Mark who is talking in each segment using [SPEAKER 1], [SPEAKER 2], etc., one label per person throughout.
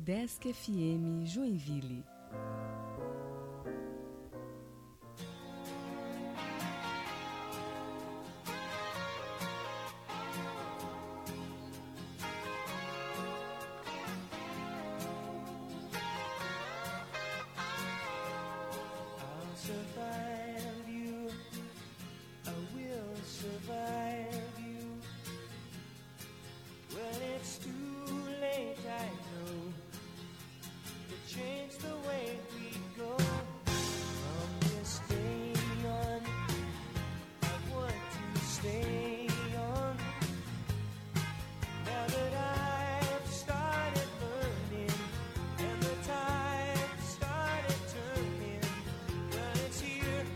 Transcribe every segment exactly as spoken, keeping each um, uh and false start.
[SPEAKER 1] Desk F M Joinville.
[SPEAKER 2] Here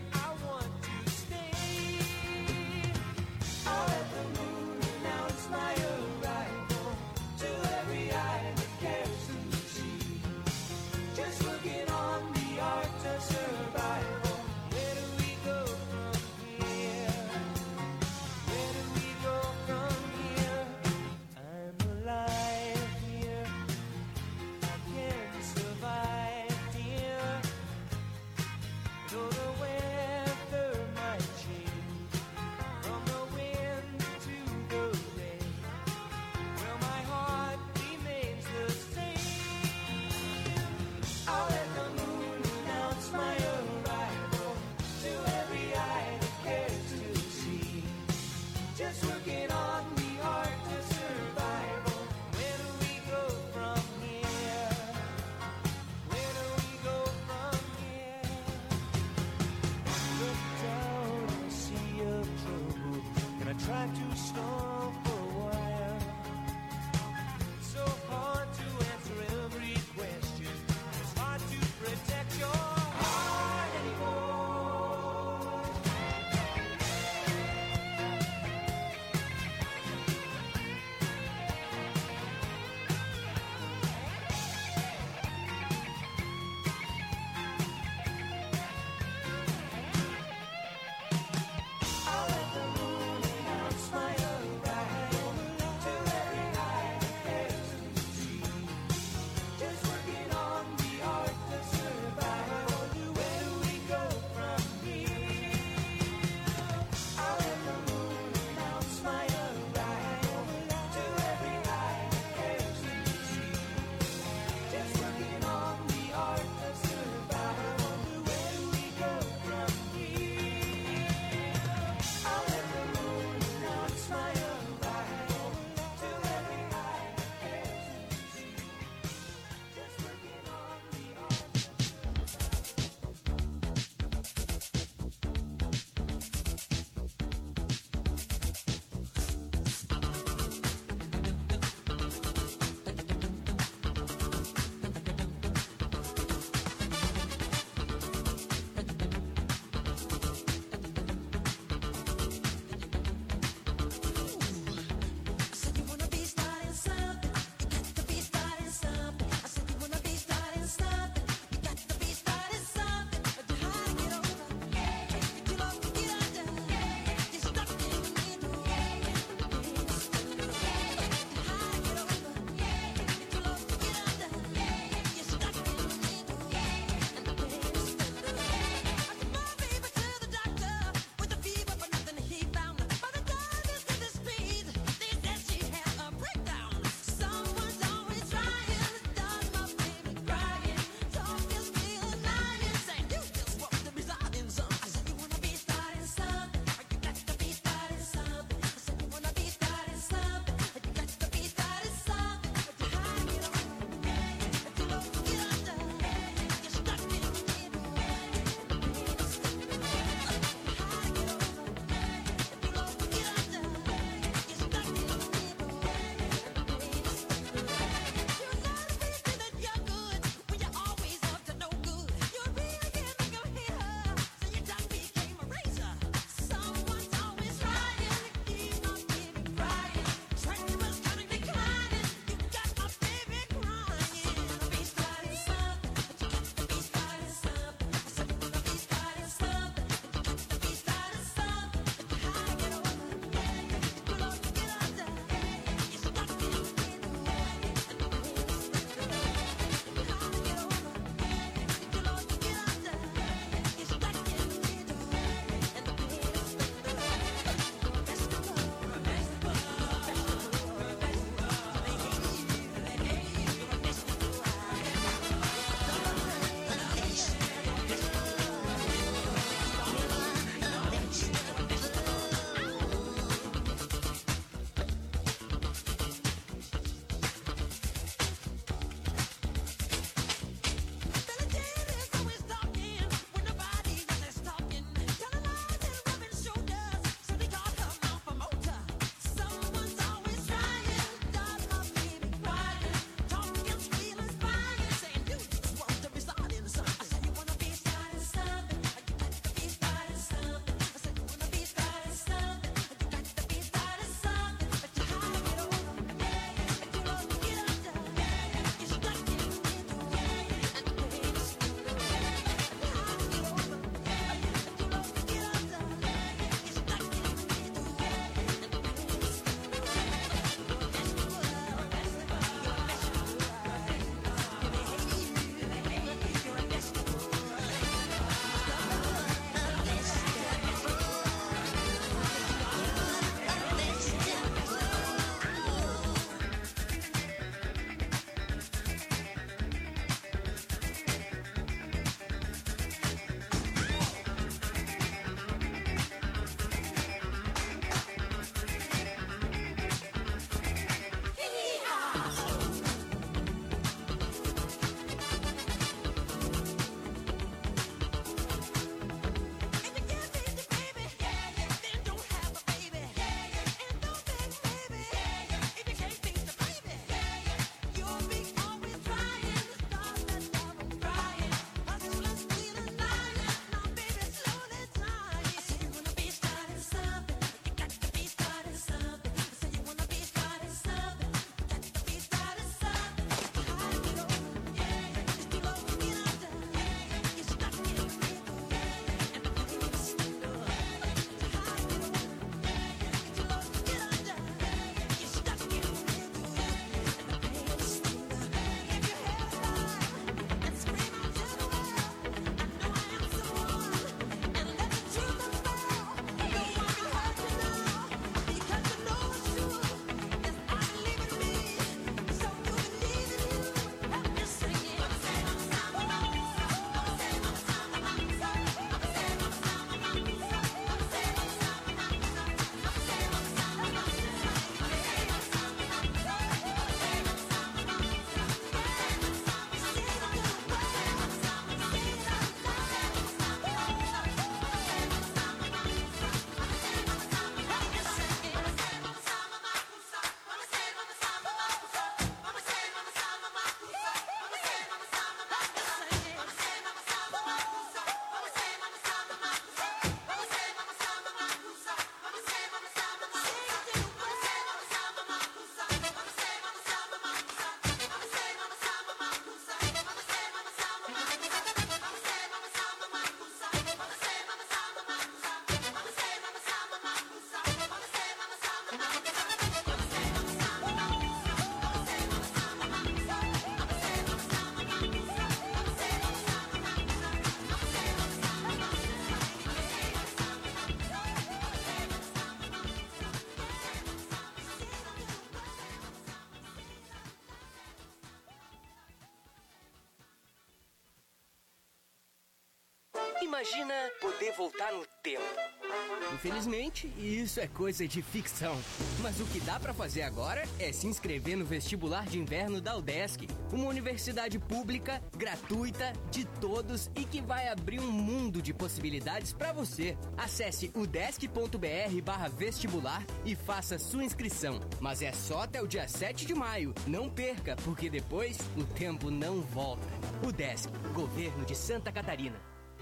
[SPEAKER 2] Imagina poder voltar no tempo. Infelizmente, isso é coisa de ficção. Mas o que dá pra fazer agora é se inscrever no vestibular de inverno da UDESC, uma universidade pública, gratuita, de todos e que vai abrir um mundo de possibilidades pra você. Acesse udesc.br barra vestibular e faça sua inscrição. Mas é só até o dia sete de maio. Não perca, porque depois o tempo não volta. UDESC, Governo de Santa Catarina.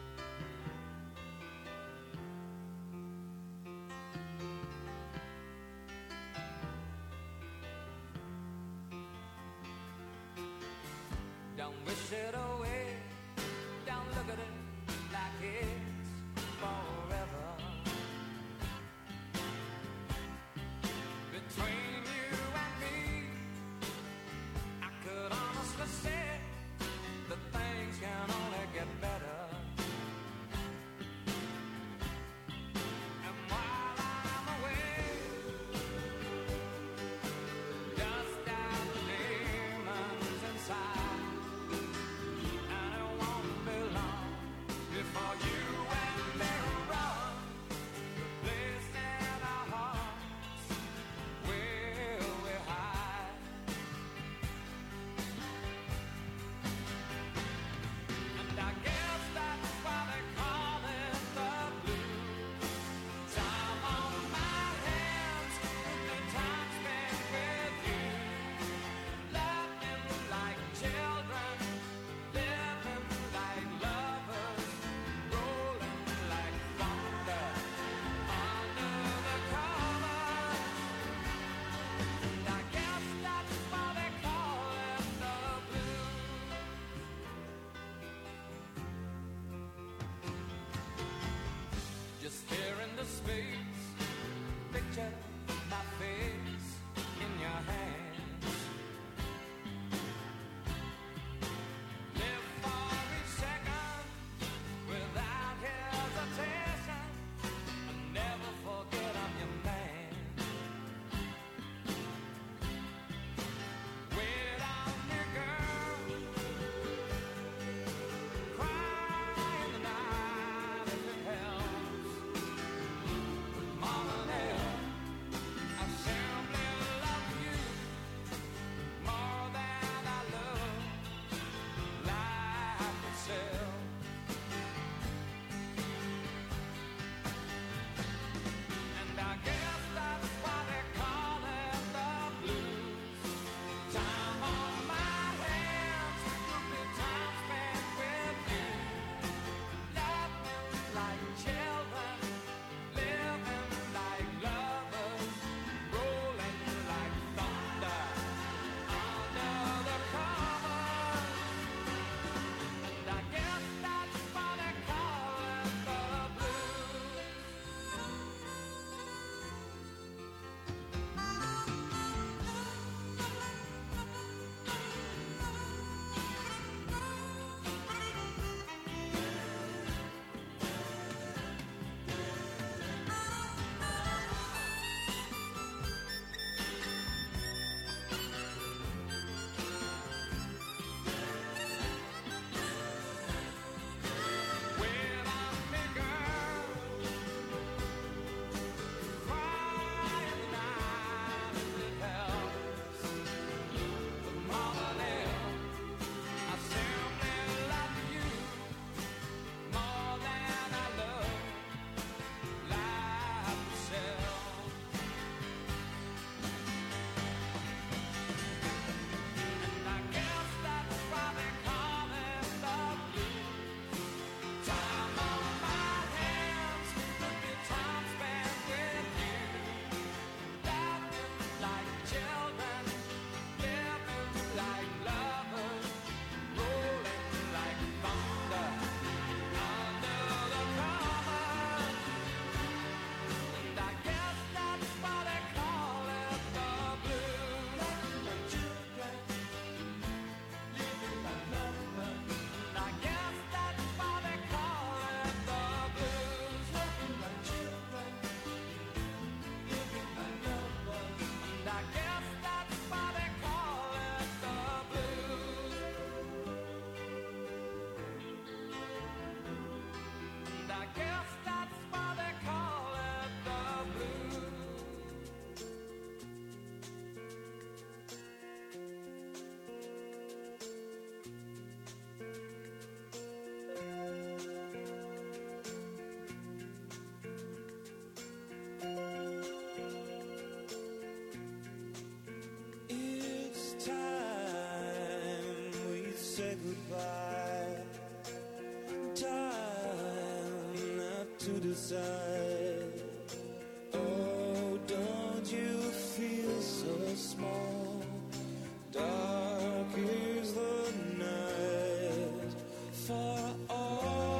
[SPEAKER 3] Don't wish it away, don't look at it like it's forever. Between you and me, I could honestly say that things can only get better. And while I'm away, dust out the demons inside.
[SPEAKER 4] to decide. Oh, don't you feel so small? Dark is the night for all.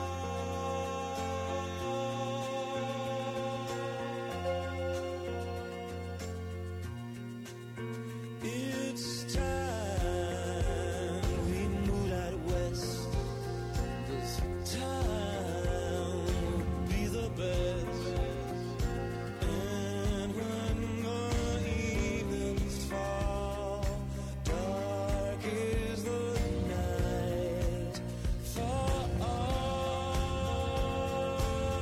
[SPEAKER 4] It's time we moved out west. This time will be the best. And when the evenings fall, dark is the night for all.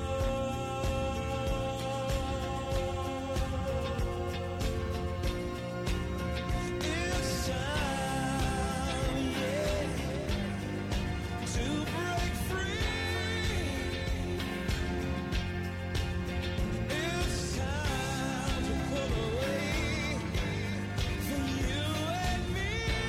[SPEAKER 4] It's time, yeah, to break free. It's time to pull away from you and me.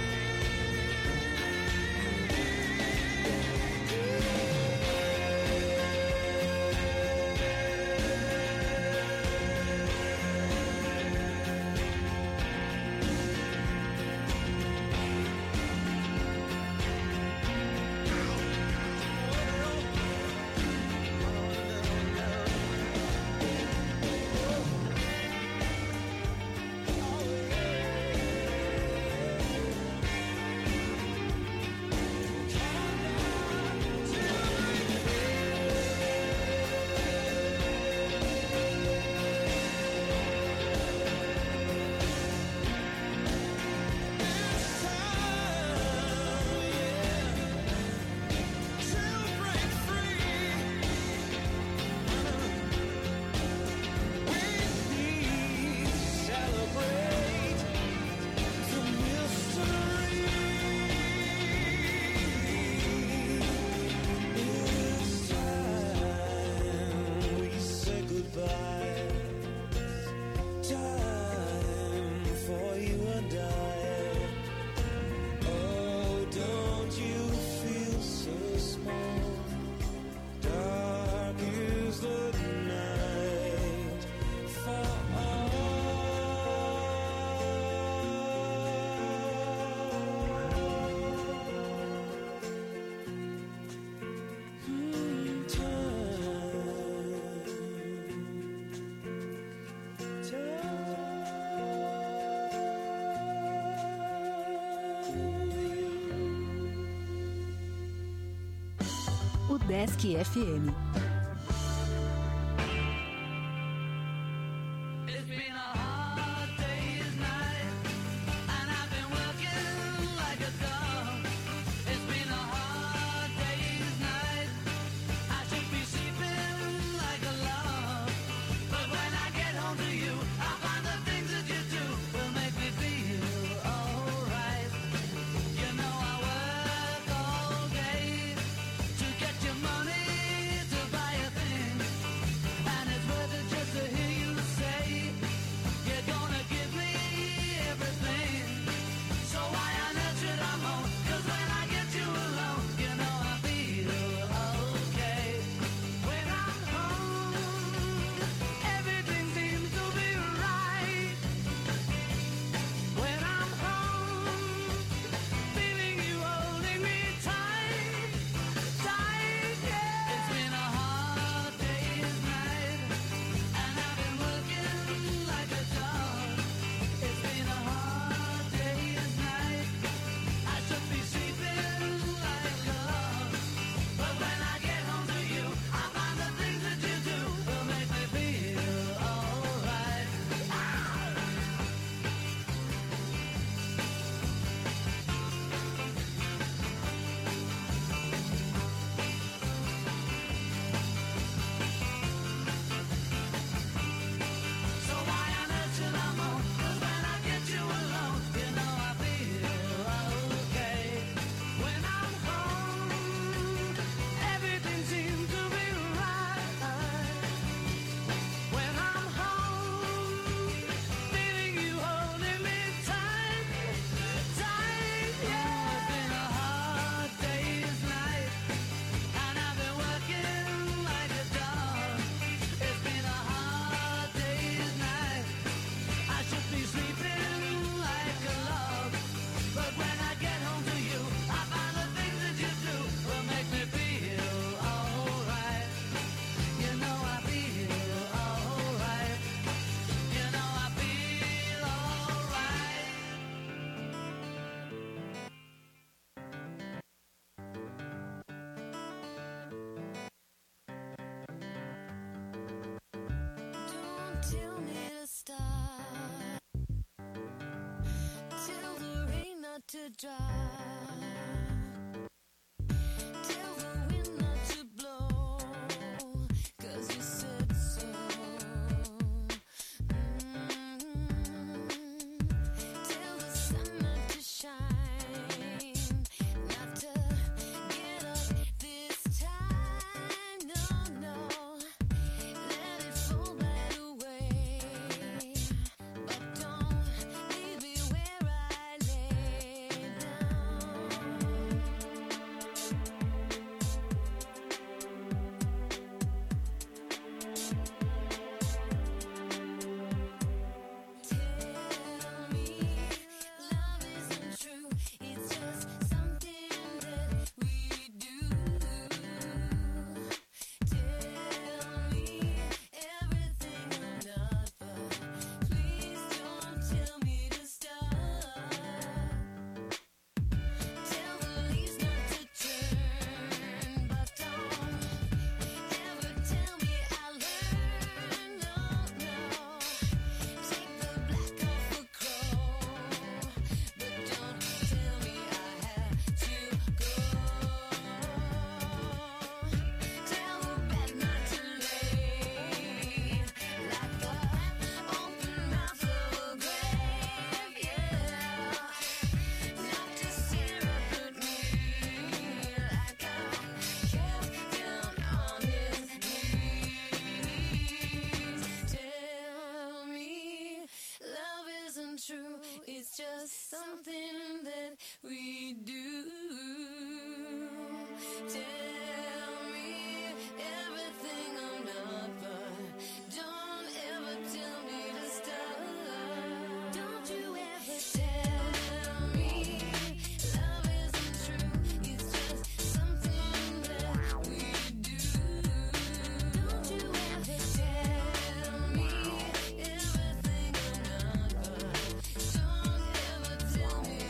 [SPEAKER 1] O Desk F M.
[SPEAKER 3] It's been a hard day's night, and I've been working like a dog. It's been a hard day's night, I should be sleeping like a log. But when I get home to you, I find the things that you do will make me feel alright. You know I work all day to get your money to buy a thing, and it's worth it just to hear you say
[SPEAKER 5] dry. Tell the wind not to blow, 'cause you said so. Mm. Tell the sun not to shine, not to get up this time. No, no, let it fall right away. But don't leave me where I lay down. Tell me love isn't true, it's just something that we do. Tell me everything I'm not, but please don't tell me to stop. Tell the leaves not to turn, but don't ever tell me I learned. No, no. Take the black off a crow, but don't tell me I have to go. Tell the bed not to lay like the open mouth of a grave, yeah. Not to stare up at me like I kept down on his knees. Tell me love isn't true, it's just something that we do. Tell me everything I'm not, but don't ever tell me to stop. Don't you ever tell me love isn't true, it's just something that we do. Don't you ever tell me everything I'm not, but don't ever tell me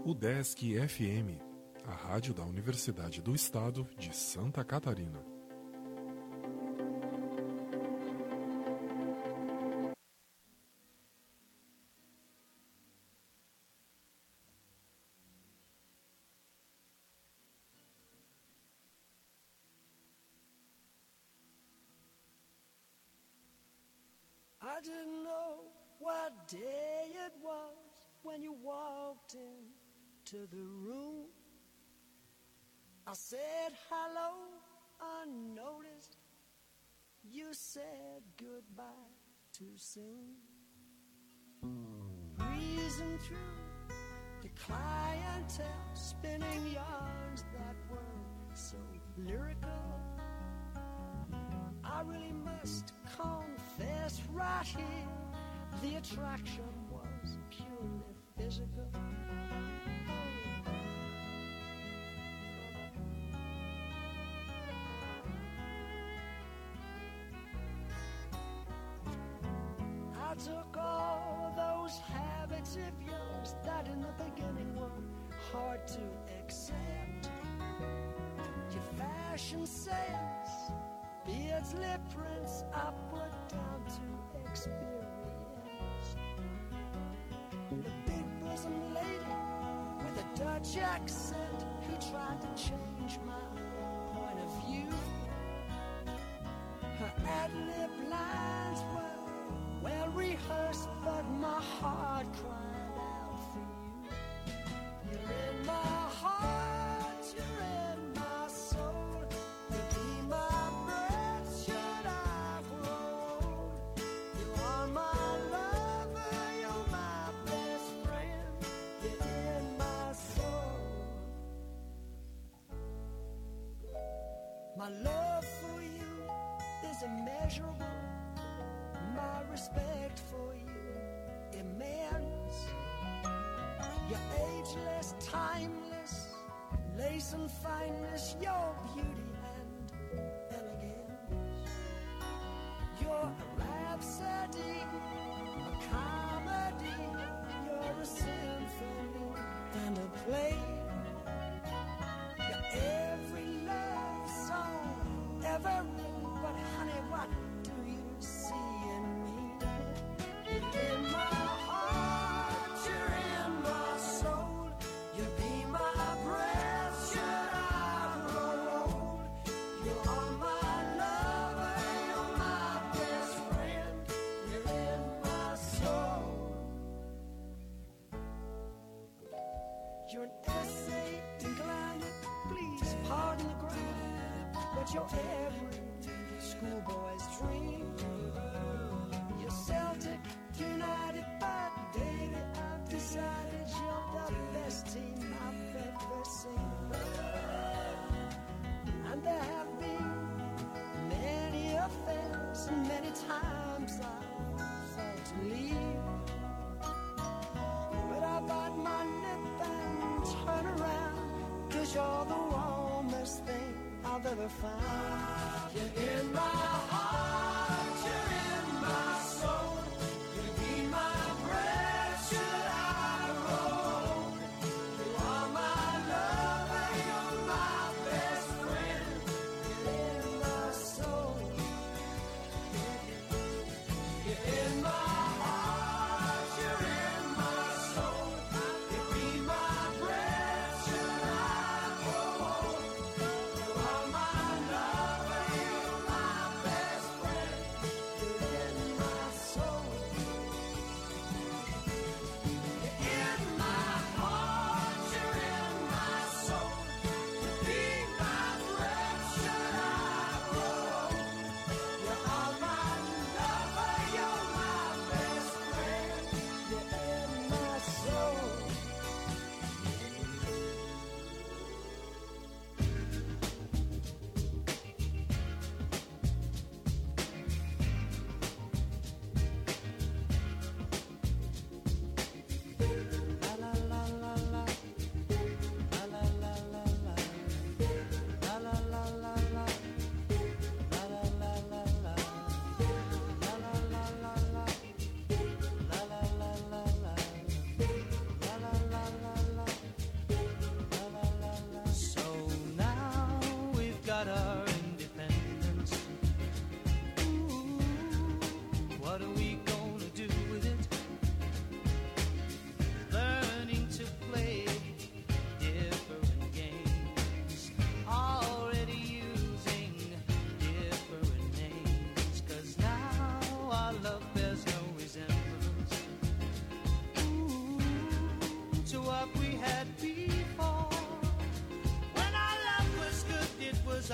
[SPEAKER 6] UDESC F M, a rádio da Universidade do Estado de Santa Catarina.
[SPEAKER 7] I didn't know what day it was when you walked into the room. I said hello unnoticed. You said goodbye too soon. Breezing through the clientele, spinning yarns that were so lyrical. I really must confess right here, the attraction was purely physical. I took all those habits of yours that in the beginning were hard to accept. Your fashion sense, beards, lip prints, I put down to experience. The big bosom lady with a Dutch accent who tried to change my point of view. Her ad-lib lines were well rehearsed, but my heart cried out for you. You're in my heart, you're in my soul. You be my breath, should I grow old? You are my lover, you're my best friend. You're in my soul. My love for you is immeasurable. My respect for you immense. You're ageless, timeless, lace and fineness, your beauty and elegance. You're a rhapsody, a comedy, you're a symphony and a play. You're every love song ever written, but honey, what do you see in me? You're in my heart, you're in my soul. You be my breath, should I grow old? You are my lover, you're my best friend. You're in my soul. You're an essay inclined, please pardon the grammar, but you're every schoolboy's dream. You're Celtic United, but baby, I've decided you're the best team I've ever seen. And there have been many affairs, and many times I've thought to leave. But I bite my lip and turn around, 'cause you're the warmest thing I've ever found. You're in my heart, you're in my soul. You be my breath, should I grow old? You are my lover, you're my best friend. You're in my soul. You're in my heart, you're in my soul. You be my breath, should I grow old? You are my lover, you're my best friend.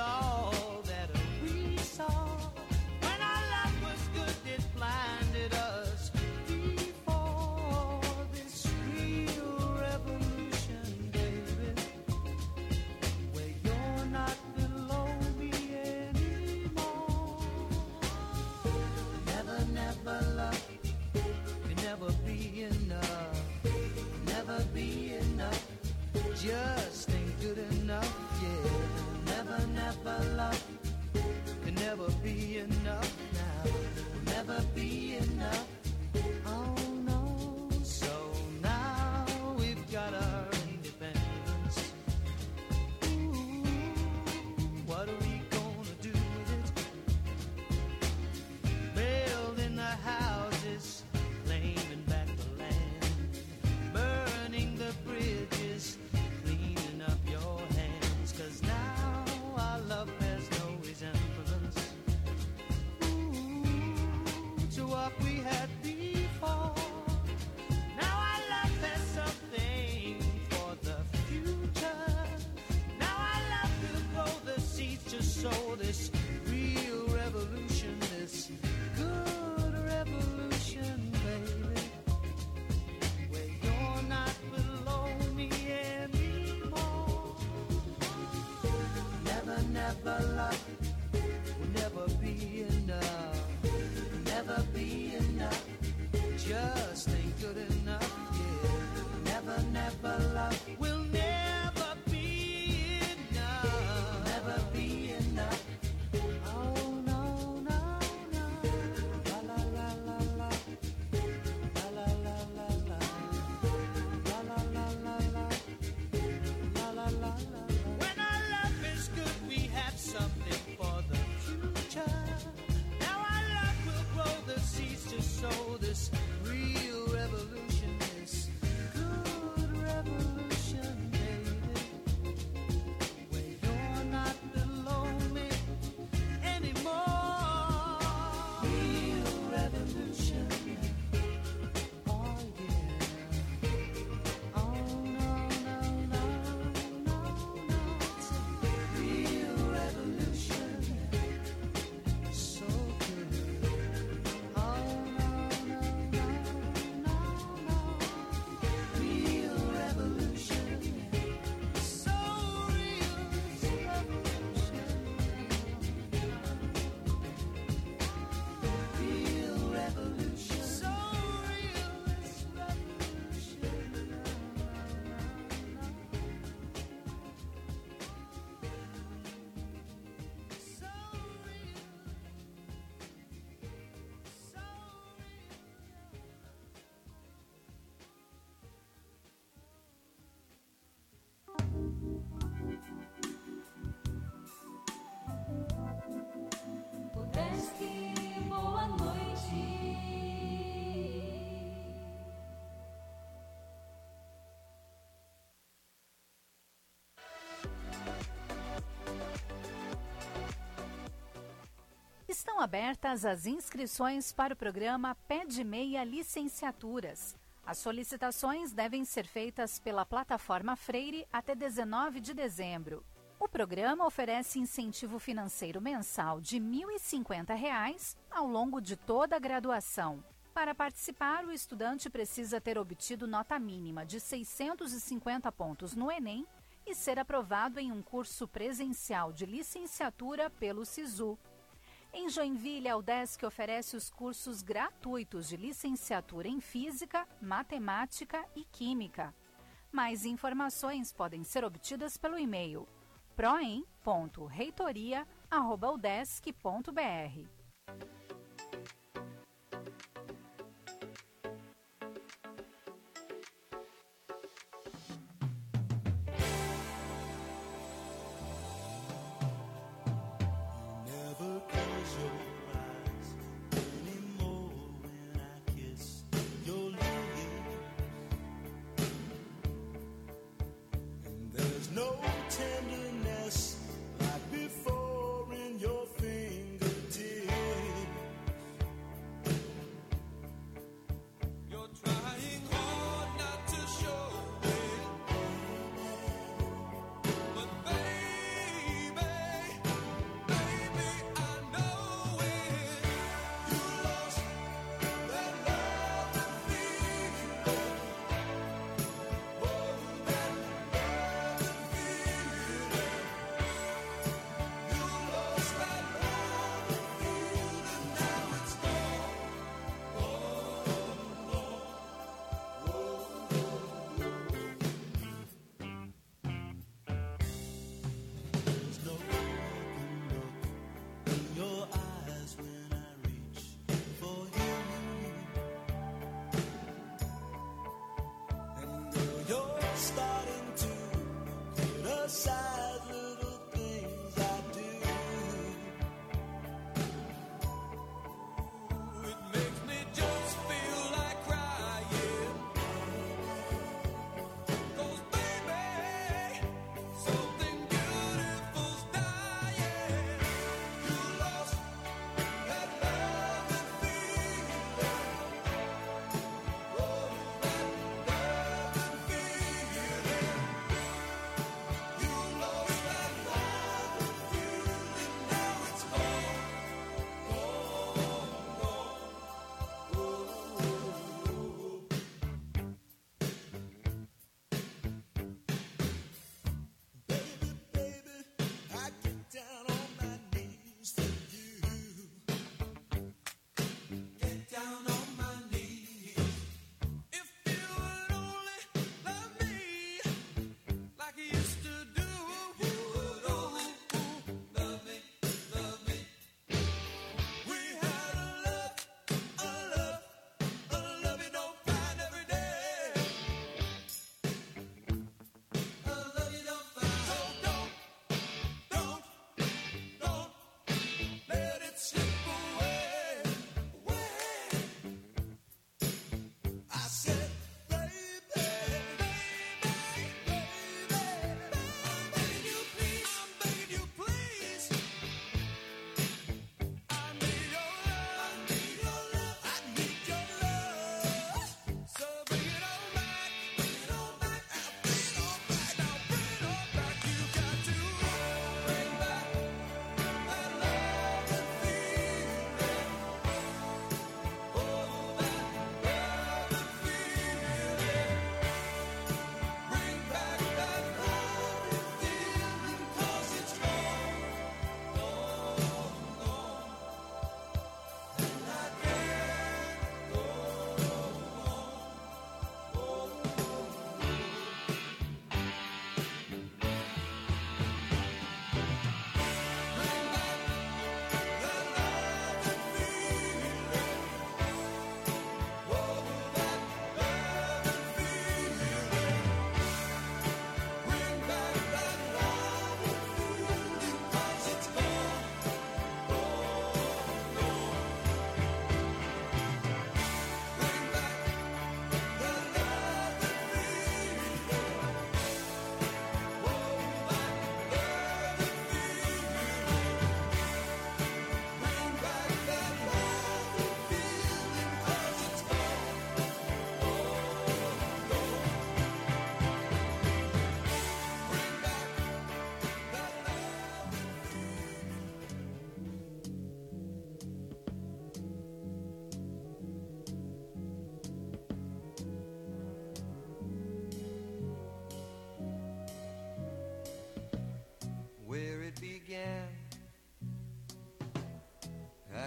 [SPEAKER 3] all that we saw. When our love was good, it blinded us before this real revolution, baby, where you're not below me anymore. Never, never love can never be enough, never be enough, just ain't good enough, yeah. Never, never love can never be enough now, never be enough, oh no. So now we've got our independence. Ooh, what are we gonna do with it? Building the houses, claiming back the land, burning the bridges, cleaning up your hands, 'cause now our love has no resemblance, ooh, to what we had before. Now our love has something for the future. Now our love will grow the seeds to sow this real revolution, this good revolution, baby, where you're not below me anymore. Never, never love will never be enough, never be enough, just ain't good enough, yeah. Never, never love will never be enough, never be enough, oh no, no, no. La la la la la, la la la la la, la la la la la, la la la la. When our love is good, we have something for the future. Now our love will grow the seeds to sow this real revolution, this good revolution, baby, where you're not below me anymore. Real revolution, oh yeah. Oh no, no, no, no, no. It's a real revolution, so good. Oh no, no, no, no, no. Real revolution, so real, it's revolution. Real revolution, so real, it's revolution. So real, so real.
[SPEAKER 5] Udesky, boa noite.
[SPEAKER 1] Estão abertas as inscrições para o programa Pé de Meia Licenciaturas. As solicitações devem ser feitas pela plataforma Freire até dezenove de dezembro. O programa oferece incentivo financeiro mensal de mil e cinquenta reais ao longo de toda a graduação. Para participar, o estudante precisa ter obtido nota mínima de seiscentos e cinquenta pontos no Enem e ser aprovado em um curso presencial de licenciatura pelo SISU. Em Joinville, a UDESC oferece os cursos gratuitos de licenciatura em Física, Matemática e Química. Mais informações podem ser obtidas pelo e-mail proem ponto reitoria arroba udesc ponto br.
[SPEAKER 4] Never close your eyes anymore when I kiss your lips. And there's no tenderness like before in your fingertips.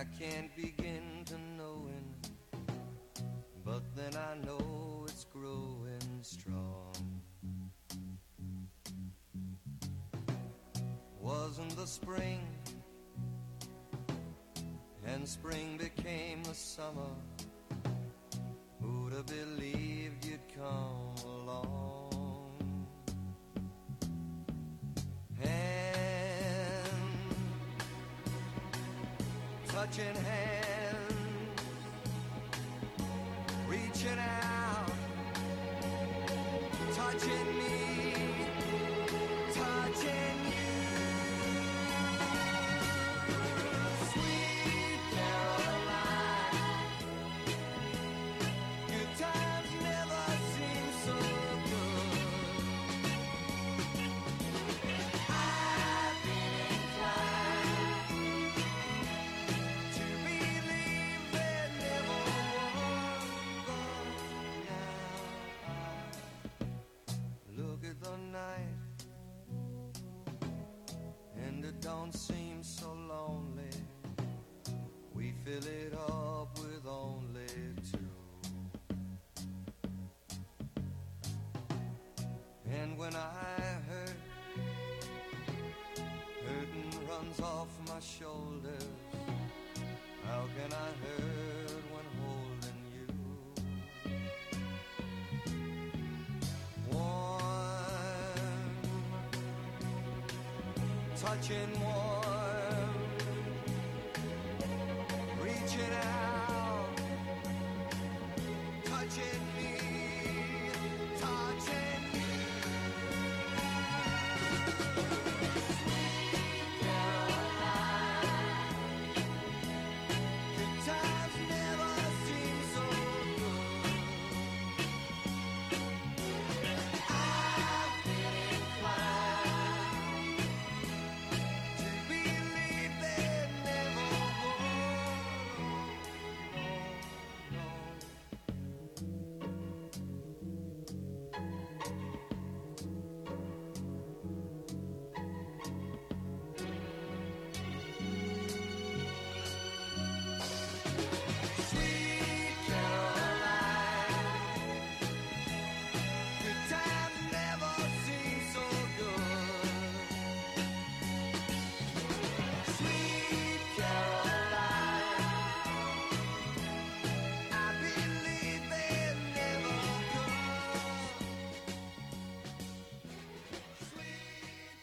[SPEAKER 8] I can't begin to knowing, but then I know it's growing strong. Wasn't the spring, and spring became the summer. Who'd have believed you'd come along? Hand, touching hands, reaching out, touching me, touching you. Sweet Caroline, good times never seem so good. I've been inclined to believe there never was, but now I look at the night and it don't seem so lonely. We fill it up with only two. And when I hurt, hurting runs off my shoulders. How can I hurt when holding you? Warm, touching warm, reaching out, touching me, touching you. Sweet Caroline, good times never seem so good. I've been inclined to believe there never was. No, no. Sweet Caroline, good times never seem so good. Sweet Caroline, I believe they never could. Sweet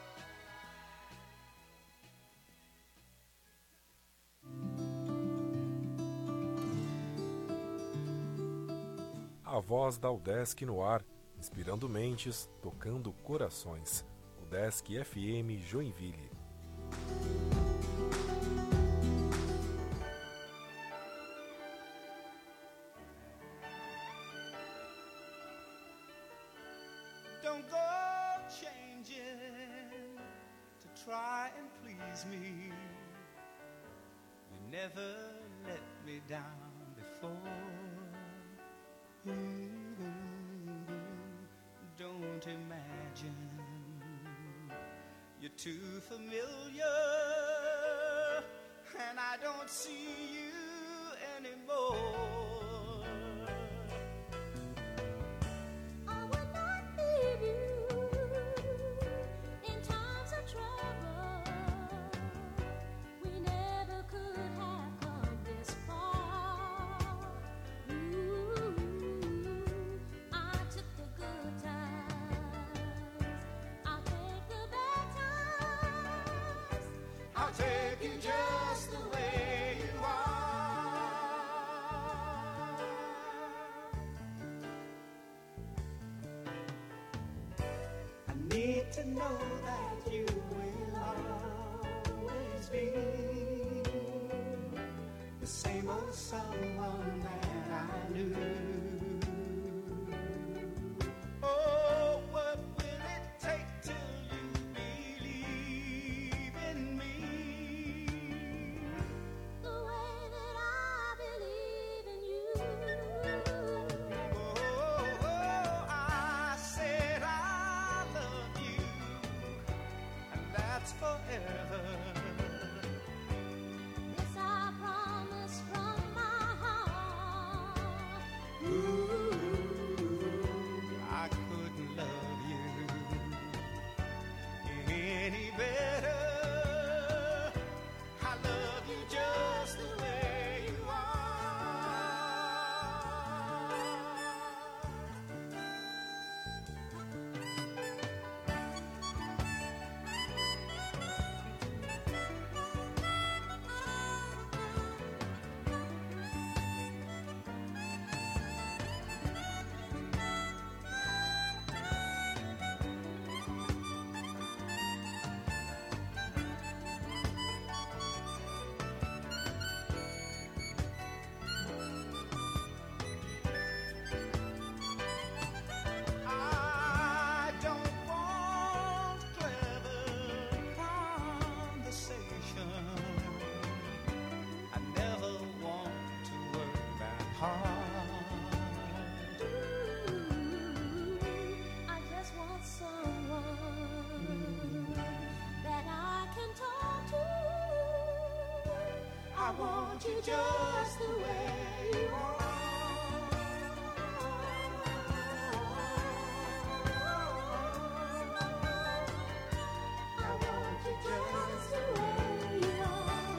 [SPEAKER 6] A voz da UDESC no ar, inspirando mentes, tocando corações. UDESC F M Joinville.
[SPEAKER 4] Don't go changing to try and please me. You never let me down before. Mm, Don't imagine you're too familiar, and I don't see you anymore.
[SPEAKER 5] I would not leave you in times of trouble. We never could have come this far. Ooh, I took the good times. I'll take the bad times.
[SPEAKER 4] I'll take you just the way you are. I need to know that you will always be the same old someone that I knew. Oh, what will it take till you believe in me?
[SPEAKER 5] The way that I believe in you.
[SPEAKER 4] Oh, I said I love you, and that's forever.
[SPEAKER 5] This I
[SPEAKER 7] want you just the way you are. I want you just the way you are.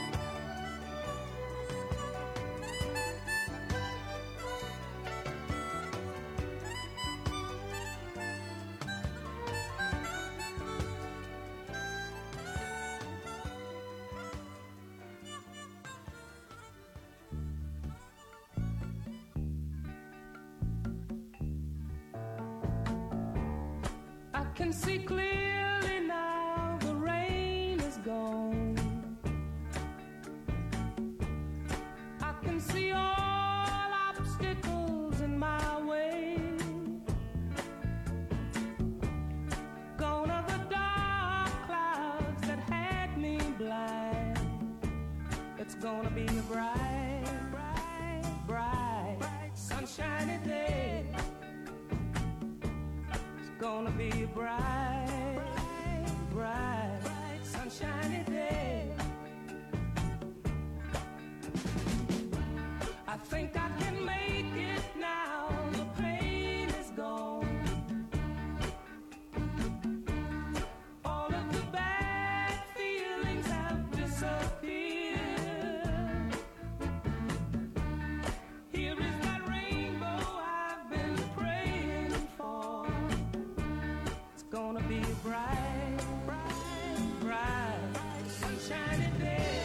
[SPEAKER 9] I can see clearly now the rain is gone. I can see all obstacles in my way. Gone are the dark clouds that had me blind. It's gonna be a bright, bright, bright, sunshiny day. Gonna be a bright, bright, bright, sunshiny day. I think I can make it now. The pain is gone. All of the bad feelings have disappeared. Here is that rainbow I've been praying for. Gonna be a bright, bright, bright, sunshiny day.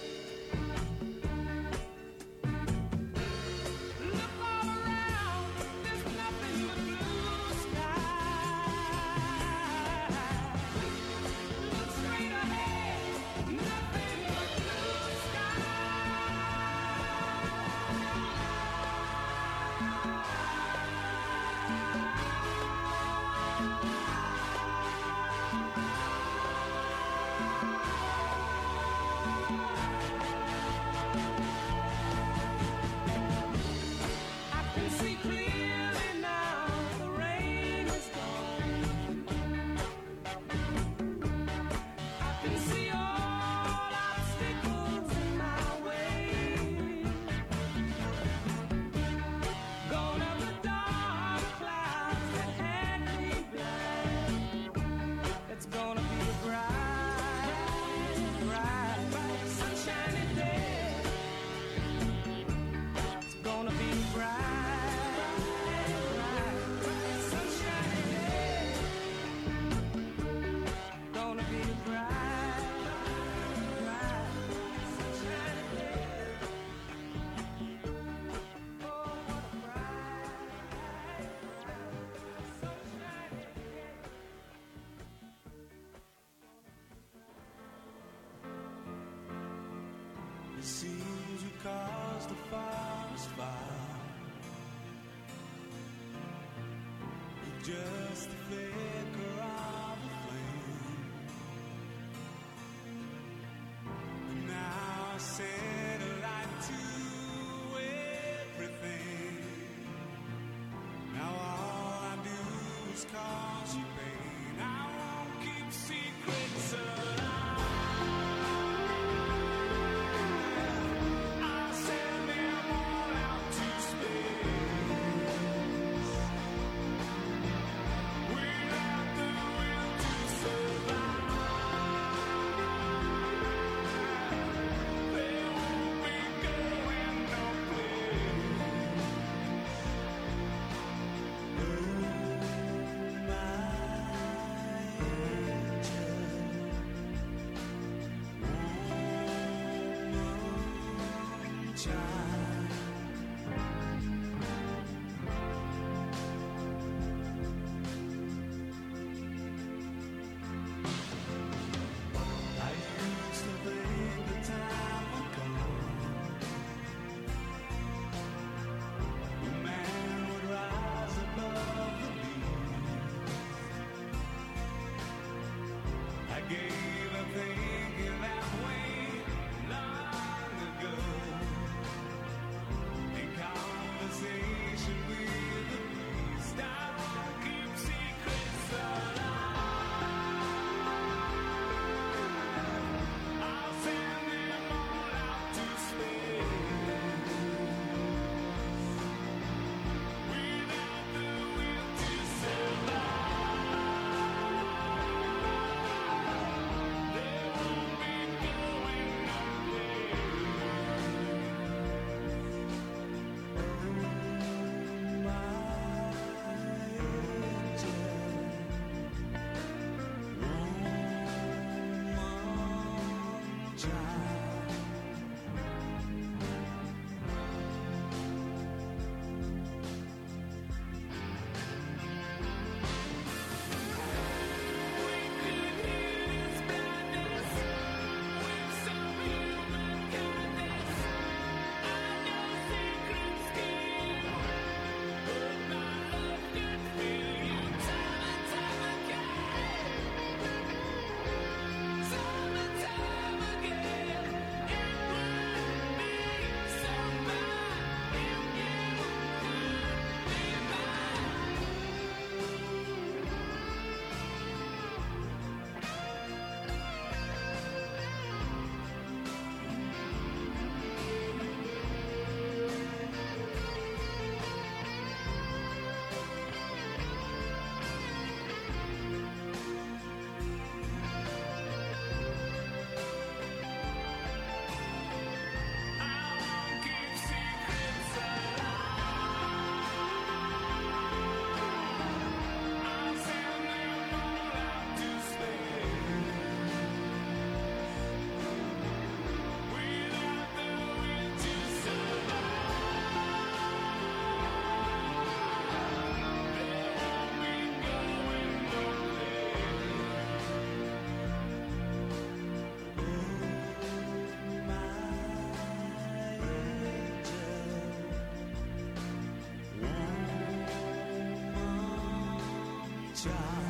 [SPEAKER 9] Look all around, there's nothing but blue sky. Look straight ahead, nothing but blue I can see clearly now the rain is gone. I can see all obstacles in my way. Gone are the dark clouds that had me blind. It's gonna be a bright, bright, bright, sunshiny day. It's gonna be a bright, bright, bright, sunshiny day. Gonna be a bright, bright, sunshiny day. Oh, what a bright, bright, sunshiny day.
[SPEAKER 4] It seems you caused the forest fire. You're just a flicker of a flame. And now I set a light to everything. Now all I do is cause you pain. I won't keep secrets alive. I'll send them all out to space. Without the will to survive, they won't be going no place. Oh, my angel, woman child. I used to think the time would come. The man would rise above the beast. I gave up thinking that way long ago. In conversation with the priest, I won't keep secrets alive. I'll send them all out to space. child.